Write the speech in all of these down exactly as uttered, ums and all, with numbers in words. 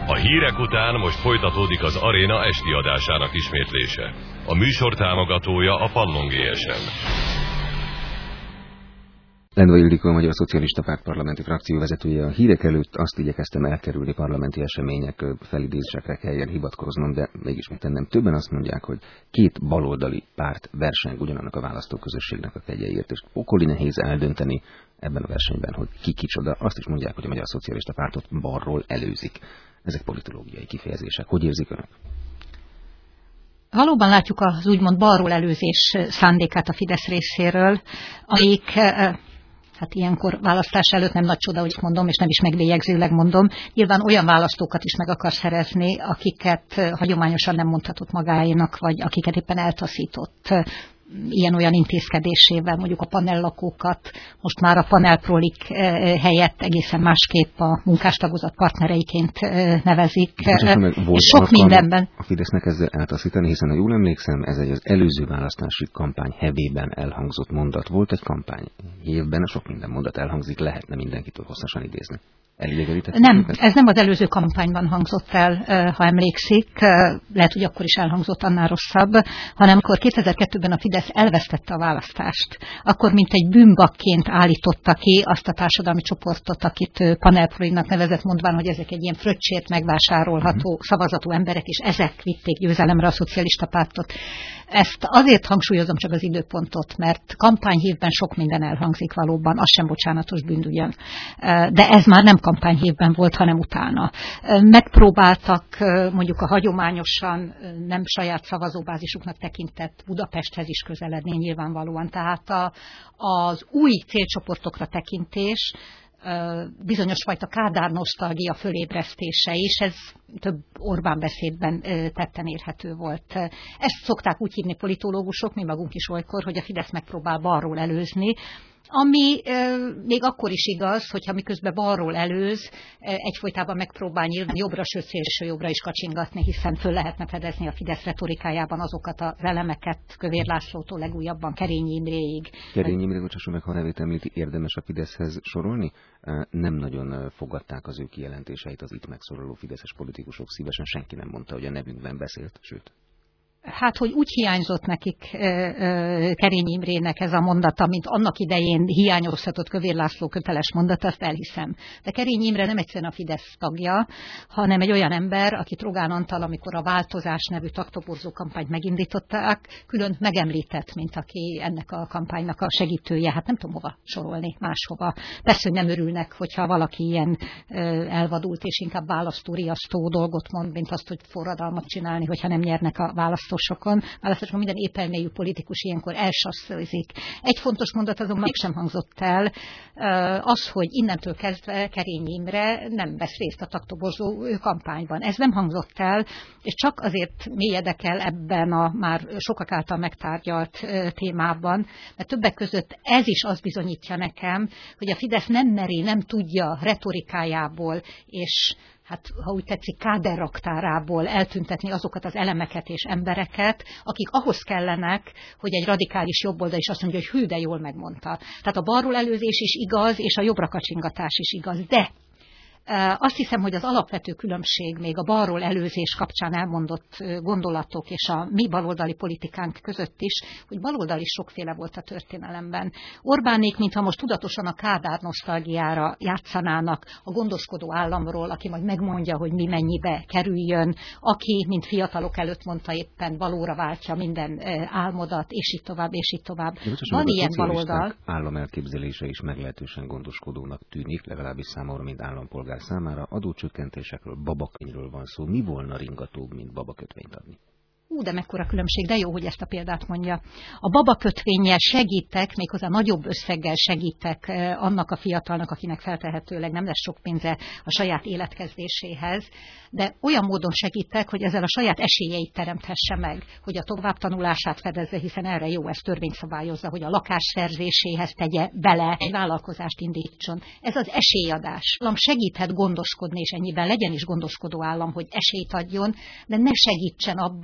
A hírek után most folytatódik az Aréna esti adásának ismétlése. A műsor támogatója a Pannon gé es em. Lendvai Ildikó, a Magyar Szocialista Párt parlamenti frakcióvezetője. A hírek előtt azt igyekeztem elkerülni, parlamenti események felidézésekre kelljen hivatkoznom, de mégis megtennem. Többen azt mondják, hogy két baloldali párt verseng ugyanannak a választóközösségnek a kegyeiért, és okoli nehéz eldönteni ebben a versenyben, hogy ki kicsoda. Azt is mondják, hogy a Magyar Szocialista Pártot balról előzik. Ezek politológiai kifejezések. Hogy érzik önök? Valóban látjuk az úgymond balról előzés szándékát a Fidesz részéről, amelyik, hát ilyenkor választás előtt nem nagy csoda, hogy mondom, és nem is megbélyegzőleg mondom, nyilván olyan választókat is meg akar szerezni, akiket hagyományosan nem mondhatott magáénak, vagy akiket éppen eltaszított ilyen-olyan intézkedésével, mondjuk a panellakókat, most már a panelprolik helyett egészen másképp a munkástagozat partnereiként nevezik. Meg, volt és sok mindenben. A Fidesznek ezzel eltaszítani, hiszen ha jól emlékszem, ez egy az előző választási kampány hevében elhangzott mondat volt, egy kampány évben sok minden mondat elhangzik, lehetne mindenkitől hosszasan idézni. Nem, ez nem az előző kampányban hangzott el, ha emlékszik, lehet, hogy akkor is elhangzott, annál rosszabb, hanem amikor kétezer-kettőben a Fidesz elvesztette a választást, akkor mint egy bűnbakként állította ki azt a társadalmi csoportot, akit panelproliknak nevezett, mondván, hogy ezek egy ilyen fröccsért megvásárolható uh-huh. szavazatú emberek, és ezek vitték győzelemre a szocialista pártot. Ezt azért hangsúlyozom csak az időpontot, mert kampányhívben sok minden elhangzik valóban, az sem bocsánatos bűnügyön. De ez már nem kampányhívben volt, hanem utána. Megpróbáltak mondjuk a hagyományosan nem saját szavazóbázisuknak tekintett Budapesthez is közeledni nyilvánvalóan. Tehát a, az új célcsoportokra tekintés, bizonyos fajta Kádár nosztalgia fölébresztése is, ez több Orbán beszédben tetten érhető volt. Ezt szokták úgy hívni politológusok, mi magunk is olykor, hogy a Fidesz megpróbál balról előzni, ami e, még akkor is igaz, hogyha miközben balról előz, e, egyfolytában megpróbál nyilván jobbra, sőt szélső jobbra is kacsingatni, hiszen föl lehetne fedezni a Fidesz retorikájában azokat az elemeket, Kövér Lászlótól legújabban Kerényi Imréig. Kerényi Imre, bocsásson meg, ha nevét említi, érdemes a Fideszhez sorolni? Nem nagyon fogadták az ő kijelentéseit az itt megszólaló fideszes politikusok, szívesen senki nem mondta, hogy a nevünkben beszélt, sőt. Hát, hogy úgy hiányzott nekik Kerényi Imrének ez a mondata, mint annak idején hiányozhatott Kövér László köteles mondata, azt elhiszem. De Kerényi Imre nem egyszerűen a Fidesz tagja, hanem egy olyan ember, akit Rogán Antal, amikor a Változás nevű taktoborzó kampányt megindították, külön megemlített, mint aki ennek a kampánynak a segítője. Hát nem tudom hova sorolni, máshova. Persze, hogy nem örülnek, hogyha valaki ilyen elvadult és inkább választóriasztó dolgot mond, mint azt, hogy forradalmat csinálni, hogyha nem nyernek a választósokon. Választásokon minden épelmélyű politikus ilyenkor elsasszőzik. Egy fontos mondat azonban mégsem hangzott el, az, hogy innentől kezdve Kerényi Imre nem vesz részt a taktoborzó kampányban. Ez nem hangzott el, és csak azért mélyedek el ebben a már sokak által megtárgyalt témában, mert többek között ez is azt bizonyítja nekem, hogy a Fidesz nem meri, nem tudja retorikájából és hát ha úgy tetszik, káderraktárából eltüntetni azokat az elemeket és embereket, akik ahhoz kellenek, hogy egy radikális jobboldal is azt mondja, hogy hű, de jól megmondta. Tehát a balról előzés is igaz, és a jobbra kacsingatás is igaz, de azt hiszem, hogy az alapvető különbség még a balról előzés kapcsán elmondott gondolatok és a mi baloldali politikánk között is, hogy baloldal is sokféle volt a történelemben. Orbánék, mintha most tudatosan a Kádár nosztalgiára játszanának a gondoskodó államról, aki majd megmondja, hogy mi mennyibe kerüljön, aki, mint fiatalok előtt mondta éppen, valóra váltja minden álmodat, és így tovább, és így tovább. Van ilyen baloldal. Állam elképzelése is meglehetősen gondoskodónak tűnik, legalábbis számomra, mint állampolgár számára. Adócsökkentésekről, babakönyvről van szó. Mi volna ringatóbb, mint babakötvényt adni? Ú, de mekkora különbség, de jó, hogy ezt a példát mondja. A babakötvényel segítek, méghozzá nagyobb összeggel segítek annak a fiatalnak, akinek feltehetőleg nem lesz sok pénze a saját életkezdéséhez, de olyan módon segítek, hogy ezzel a saját esélyeit teremthesse meg, hogy a továbbtanulását fedezze, hiszen erre jó, ez törvény szabályozza, hogy a lakásszerzéséhez tegye bele, egy vállalkozást indítson. Ez az esélyadás. Állam segíthet gondoskodni, és ennyiben legyen is gondoskodó állam, hogy esélyt adjon, de ne segítsen abban, mert nem is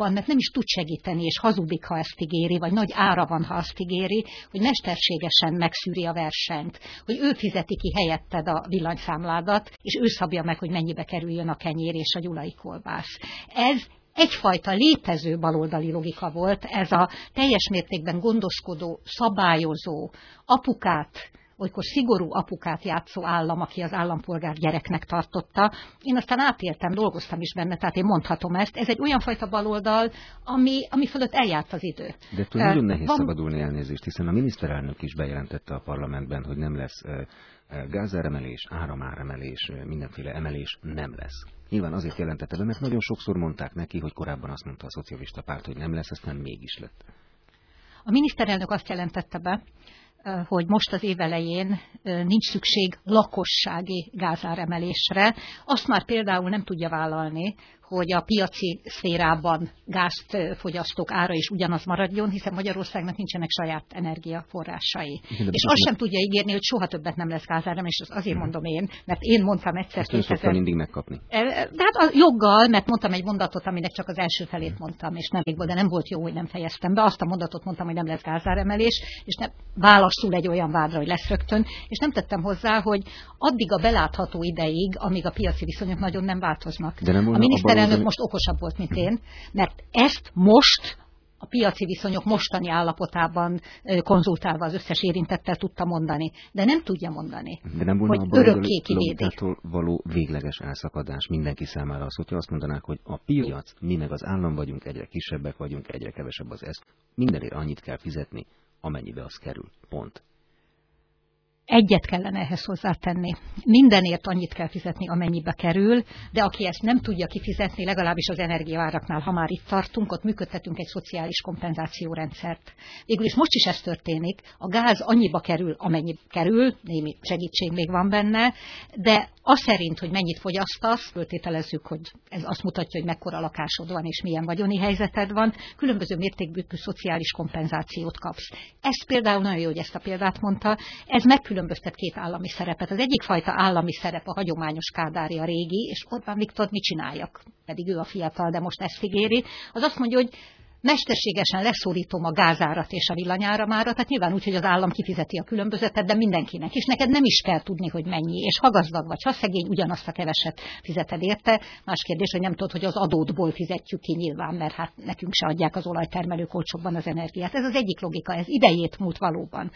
is tud segíteni, és hazudik, ha ezt ígéri, vagy nagy ára van, ha azt ígéri, hogy mesterségesen megszűri a versenyt, hogy ő fizeti ki helyetted a villanyszámládat, és ő szabja meg, hogy mennyibe kerüljön a kenyér és a gyulai kolbász. Ez egyfajta létező baloldali logika volt, ez a teljes mértékben gondoskodó, szabályozó, apukát, olykor szigorú apukát játszó állam, aki az állampolgár gyereknek tartotta. Én aztán átéltem, dolgoztam is benne, tehát én mondhatom ezt. Ez egy olyan fajta baloldal, ami, ami fölött eljárt az idő. De ettől uh, nagyon nehéz van... szabadulni, elnézést, hiszen a miniszterelnök is bejelentette a parlamentben, hogy nem lesz uh, gázáremelés, áramáremelés, mindenféle emelés nem lesz. Nyilván azért jelentette be, mert nagyon sokszor mondták neki, hogy korábban azt mondta a szocialista párt, hogy nem lesz, aztán mégis lett. A miniszterelnök azt jelentette be, hogy most az év elején nincs szükség lakossági gázáremelésre. Azt már például nem tudja vállalni, hogy a piaci szférában gázt fogyasztók ára is ugyanaz maradjon, hiszen Magyarországnak nincsenek saját energiaforrásai. Igen, és azt sem tudja ígérni, hogy soha többet nem lesz gázáremelés, és azért mondom én, mert én mondtam egyszer. Ezt szoktam mindig megkapni. De hát a joggal, mert mondtam egy mondatot, aminek csak az első felét mondtam, és nem, de nem volt jó, hogy nem fejeztem be. Azt a mondatot mondtam, hogy nem lesz gázáremelés, és nem válaszul egy olyan vádra, hogy lesz rögtön, és nem tettem hozzá, hogy addig a belátható ideig, amíg a piaci viszonyok nagyon nem változnak. De nem a miniszterelnök most okosabb volt, mint én, mert ezt most a piaci viszonyok mostani állapotában konzultálva az összes érintettel tudta mondani, de nem tudja mondani, de nem volna hogy örökké kivédi. Való végleges elszakadás mindenki számára az, hogyha azt mondanák, hogy a piac, mi meg az állam vagyunk, egyre kisebbek vagyunk, egyre kevesebb az ezt, mindenért annyit kell fizetni, amennyibe az kerül. Pont. Egyet kellene ehhez hozzátenni. Mindenért annyit kell fizetni, amennyibe kerül, de aki ezt nem tudja kifizetni, legalábbis az energiaáraknál, ha már itt tartunk, ott működtetünk egy szociális kompenzációrendszert. Végül is most is ez történik, a gáz annyiba kerül, amennyi kerül, némi segítség még van benne, de az szerint, hogy mennyit fogyasztasz, föltételezzük, hogy ez azt mutatja, hogy mekkora lakásod van és milyen vagyoni helyzeted van, különböző mértékű szociális kompenzációt kapsz. Ez például nagyon jó, hogy ezt a példát mondta, ez megkülönböztet két állami szerepet. Az egyik fajta állami szerep a hagyományos kádári, a régi, és Orbán Viktor mit csináljak, pedig ő a fiatal, de most ezt ígéri, az azt mondja, hogy mesterségesen leszorítom a gázárat és a villanyáramárat, tehát nyilván úgy, hogy az állam kifizeti a különbözetet, de mindenkinek. És neked nem is kell tudni, hogy mennyi. És ha gazdag vagy, ha szegény, ugyanazt a keveset fizeted érte. Más kérdés, hogy nem tudod, hogy az adódból fizetjük ki nyilván, mert hát nekünk se adják az olajtermelők olcsóbban az energiát. Ez az egyik logika, ez idejét múlt valóban.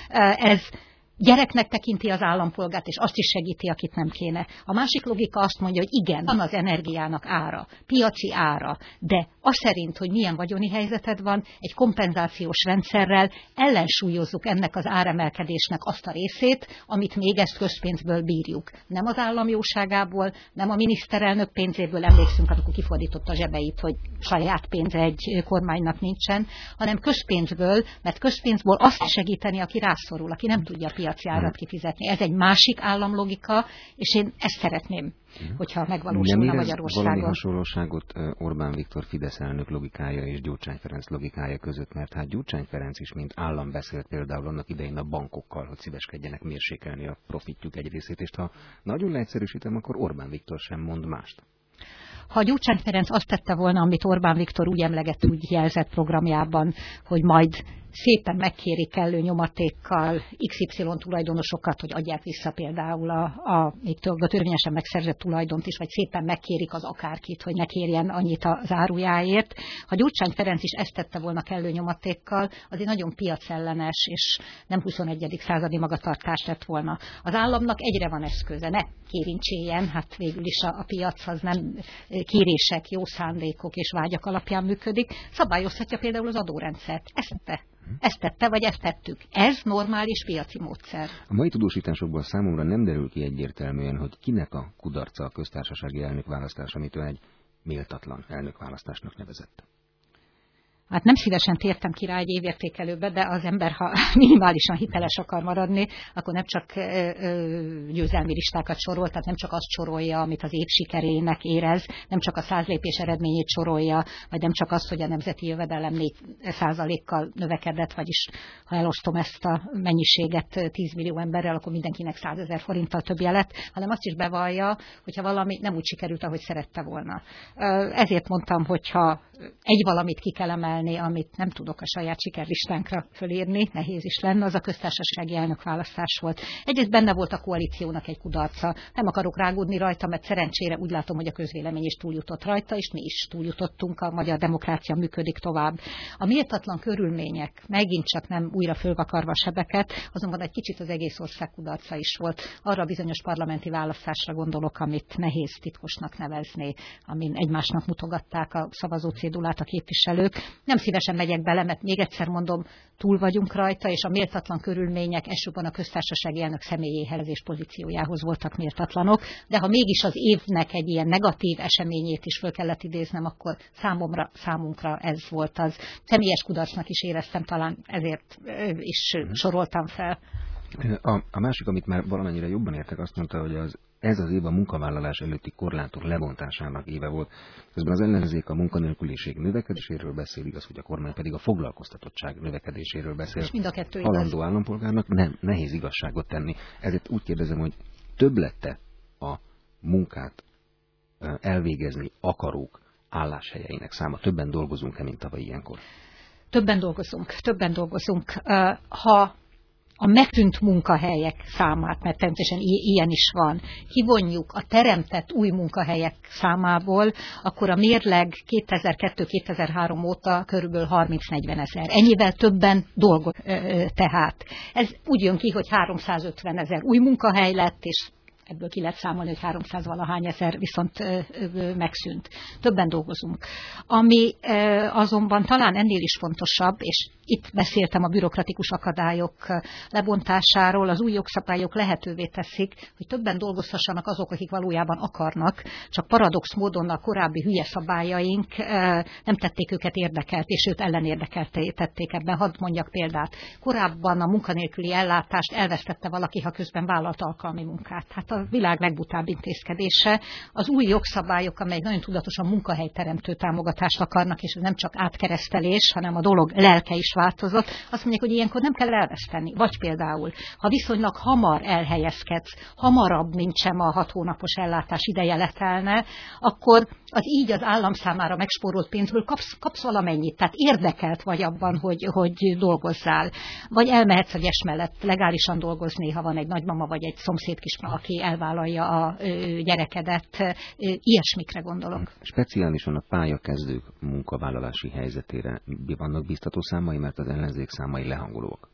Ez gyereknek tekinti az állampolgárt, és azt is segíti, akit nem kéne. A másik logika azt mondja, hogy igen, van az energiának ára, piaci ára, de az szerint, hogy milyen vagyoni helyzeted van, egy kompenzációs rendszerrel ellensúlyozzuk ennek az áremelkedésnek azt a részét, amit még ezt közpénzből bírjuk. Nem az állam jóságából, nem a miniszterelnök pénzéből, emlékszünk, amikor kifordította a zsebeit, hogy saját pénze egy kormánynak nincsen, hanem közpénzből, mert közpénzből azt segíteni, aki rászorul, aki nem tudja a piaci árat kifizetni. Ez egy másik államlogika, és én ezt szeretném, hogyha megvalósulna Magyarországon. Valami hasonlóságot Orbán Viktor Fidesz elnök logikája és Gyurcsány Ferenc logikája között, mert hát Gyurcsány Ferenc is, mint állam beszélt például annak idején a bankokkal, hogy szíveskedjenek mérsékelni a profitjuk egy részét, és ha nagyon leegyszerűsítem, akkor Orbán Viktor sem mond mást. Ha Gyurcsány Ferenc azt tette volna, amit Orbán Viktor úgy emleget, úgy jelzett programjában, hogy majd szépen megkéri kellő nyomatékkal iksz ipszilon tulajdonosokat, hogy adják vissza például a, a még a törvényesen megszerzett tulajdont is, vagy szépen megkérik az akárkit, hogy ne kérjen annyit az árujáért. Ha Gyurcsány Ferenc is ezt tette volna kellő nyomatékkal, az egy nagyon piacellenes és nem huszonegyedik századi magatartás lett volna. Az államnak egyre van eszköze, ne kérincséjen, hát végül is a, a piac az nem kérések, jó szándékok és vágyak alapján működik, szabályozhatja például az adórendszert. Ezt tette. Ezt tette, vagy ezt tettük. Ez normális piaci módszer. A mai tudósításokból számomra nem derül ki egyértelműen, hogy kinek a kudarca a köztársasági elnökválasztás, amit ő egy méltatlan elnökválasztásnak nevezett. Hát nem szívesen tértem ki rá egy évértékelőbe, de az ember, ha minimálisan hiteles akar maradni, akkor nem csak győzelmi listákat sorol, tehát nem csak azt sorolja, amit az év sikerének érez, nem csak a száz lépés eredményét sorolja, vagy nem csak azt, hogy a nemzeti jövedelem négy százalékkal növekedett, vagyis ha elosztom ezt a mennyiséget tíz millió emberrel, akkor mindenkinek százezer forinttal többje lett, hanem azt is bevallja, hogyha valami nem úgy sikerült, ahogy szerette volna. Ezért mondtam, hogyha egy valamit ki kell emelni, amit nem tudok a saját sikerlistánkra fölírni, nehéz is lenne, az a köztársasági elnökválasztás volt. Egyrészt benne volt a koalíciónak egy kudarca. Nem akarok rágódni rajta, mert szerencsére úgy látom, hogy a közvélemény is túljutott rajta, és mi is túljutottunk, a magyar demokrácia működik tovább. A méltatlan körülmények, megint csak nem újra fölvakarva a sebeket, azonban egy kicsit az egész ország kudarca is volt. Arra a bizonyos parlamenti választásra gondolok, amit nehéz titkosnak nevezni, amin egymásnak mutogatták a szavazó cédulát a képviselők. Nem szívesen megyek bele, mert még egyszer mondom, túl vagyunk rajta, és a méltatlan körülmények elsősorban a köztársasági elnök személyéhez és pozíciójához voltak méltatlanok, de ha mégis az évnek egy ilyen negatív eseményét is föl kellett idéznem, akkor számomra, számunkra ez volt az. Személyes kudarcnak is éreztem, talán ezért is soroltam fel. A, a másik, amit már valamennyire jobban értek, azt mondta, hogy az, ez az év a munkavállalás előtti korlátok lebontásának éve volt. Közben az ellenzék a munkanélküliség növekedéséről beszél, igaz, hogy a kormány pedig a foglalkoztatottság növekedéséről beszél. És mind a kettő igaz. Halandó állampolgárnak nem, nehéz igazságot tenni. Ezért úgy kérdezem, hogy több lett-e a munkát elvégezni akarók álláshelyeinek száma? Többen dolgozunk-e, mint tavaly ilyenkor? Többen dolgozunk, többen dolgozunk. Ha a megtűnt munkahelyek számát, mert természetesen ilyen is van, kivonjuk a teremtett új munkahelyek számából, akkor a mérleg kétezer-kettő kétezer-három óta körülbelül harminc-negyven ezer. Ennyivel többen dolgozunk tehát. Ez úgy jön ki, hogy háromszázötven ezer új munkahely lett, és ebből ki lehet számolni, hogy háromszáz valahány ezer viszont ö, ö, megszűnt. Többen dolgozunk. Ami ö, azonban talán ennél is fontosabb, és itt beszéltem a bürokratikus akadályok lebontásáról, az új jogszabályok lehetővé teszik, hogy többen dolgozhassanak azok, akik valójában akarnak, csak paradox módon a korábbi hülye szabályaink ö, nem tették őket érdekelt, és őt ellenérdekelté tették ebben. Hadd mondjak példát. Korábban a munkanélküli ellátást elvesztette valaki, ha közben vállalt alkalmi munkát. Hát a világ legbutább intézkedése. Az új jogszabályok, amelyek nagyon tudatosan munkahelyteremtő támogatást akarnak, és ez nem csak átkeresztelés, hanem a dolog lelke is változott, azt mondják, hogy ilyenkor nem kell elveszteni. Vagy például, ha viszonylag hamar elhelyezkedsz, hamarabb, mint sem a hat hónapos ellátás ideje letelne, akkor az így az állam számára megspórolt pénzből kapsz, kapsz valamennyit, tehát érdekelt vagy abban, hogy, hogy dolgozzál. Vagy elmehetsz a gyes mellett legálisan dolgozni, ha van egy nagymama vagy egy szomszéd kismama, aki elvállalja a gyerekedet. Ilyesmikre gondolok. Speciálisan a pályakezdők munkavállalási helyzetére vannak biztató számai, mert az ellenzék számai lehangolóak.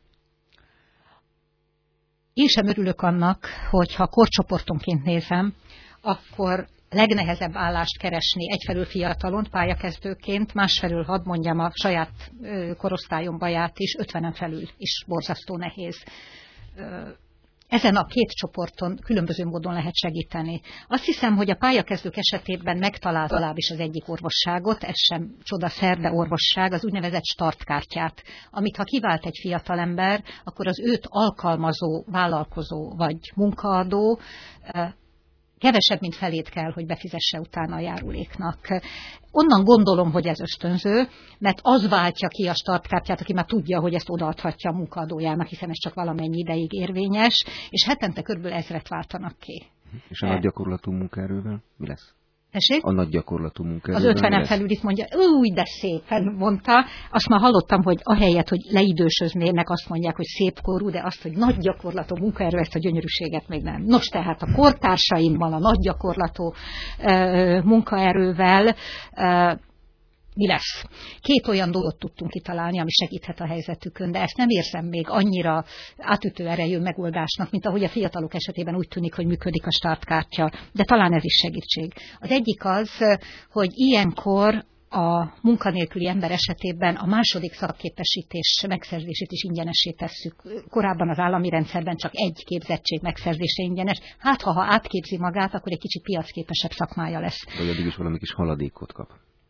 Én sem örülök annak, hogyha korcsoportonként nézem, akkor legnehezebb állást keresni egyfelől fiatalon, pályakezdőként, másfelől hadd mondjam a saját korosztályom baját is, ötvenen felül is borzasztó nehéz. Ezen a két csoporton különböző módon lehet segíteni. Azt hiszem, hogy a pályakezdők esetében megtalált legalábbis az egyik orvosságot, ez sem csodaszer, de orvosság, az úgynevezett startkártyát, amit ha kivált egy fiatalember, akkor az őt alkalmazó, vállalkozó vagy munkaadó kevesebb, mint felét kell, hogy befizesse utána a járuléknak. Onnan gondolom, hogy ez ösztönző, mert az váltja ki a startkártyát, aki már tudja, hogy ezt odaadhatja a munkaadójának, hiszen ez csak valamennyi ideig érvényes, és hetente körülbelül ezret váltanak ki. És a nagy gyakorlatú munkaerővel mi lesz? Tessék? A nagy gyakorlatú munkaerővel. Az ötvenen felül itt mondja, úgy de szépen mondta. Azt már hallottam, hogy ahelyett, hogy leidősöznének, azt mondják, hogy szépkorú, de azt, hogy nagy gyakorlatú munkaerő, ezt a gyönyörűséget még nem. Nos, tehát a kortársaimmal, a nagy gyakorlatú uh, munkaerővel uh, mi lesz? Két olyan dolgot tudtunk kitalálni, ami segíthet a helyzetükön, de ezt nem érzem még annyira átütő erejű megoldásnak, mint ahogy a fiatalok esetében úgy tűnik, hogy működik a startkártya, de talán ez is segítség. Az egyik az, hogy ilyenkor a munkanélküli ember esetében a második szakképesítés megszerzését is ingyenessé tesszük. Korábban az állami rendszerben csak egy képzettség megszerzése ingyenes. Hát, ha, ha átképzi magát, akkor egy kicsit piacképesebb szakmája lesz. Vagy addig is valami kis haladékot kap.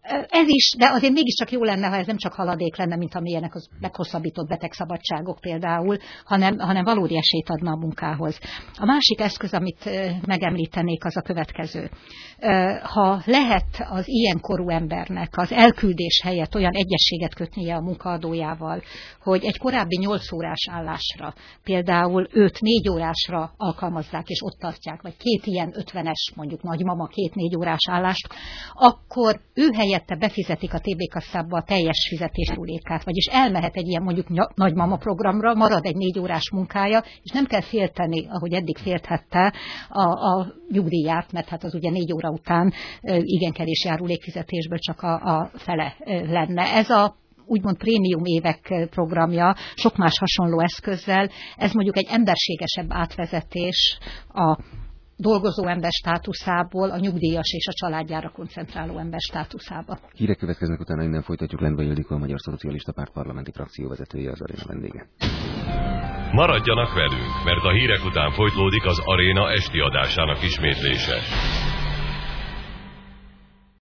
Ez is, de azért mégiscsak jó lenne, ha ez nem csak haladék lenne, mint amilyenek az meghosszabbított betegszabadságok például, hanem, hanem valódi esélyt adna a munkához. A másik eszköz, amit megemlítenék, az a következő. Ha lehet az ilyen korú embernek az elküldés helyett olyan egyezséget kötnie a munkaadójával, hogy egy korábbi nyolc órás állásra, például őt négy órásra alkalmazzák és ott tartják, vagy két ilyen ötvenes, mondjuk nagymama, két négy órás állást, akkor ő helyette befizetik a té bé kasszába a teljes fizetésrulékát, vagyis elmehet egy ilyen mondjuk nagymama programra, marad egy négy órás munkája, és nem kell félteni, ahogy eddig félthette a, a nyugdíját, mert hát az ugye négy óra után igen kevés járulékfizetésből csak a, a fele lenne. Ez a úgymond prémium évek programja, sok más hasonló eszközzel, ez mondjuk egy emberségesebb átvezetés a dolgozó ember státuszából a nyugdíjas és a családjára koncentráló ember státuszába. Hírek következnek, utána innen folytatjuk. Lendvai Ildikó, a Magyar Szocialista Párt parlamenti frakcióvezetője, az Aréna vendége. Maradjanak velünk, mert a hírek után folytatódik az Aréna esti adásának ismétlése.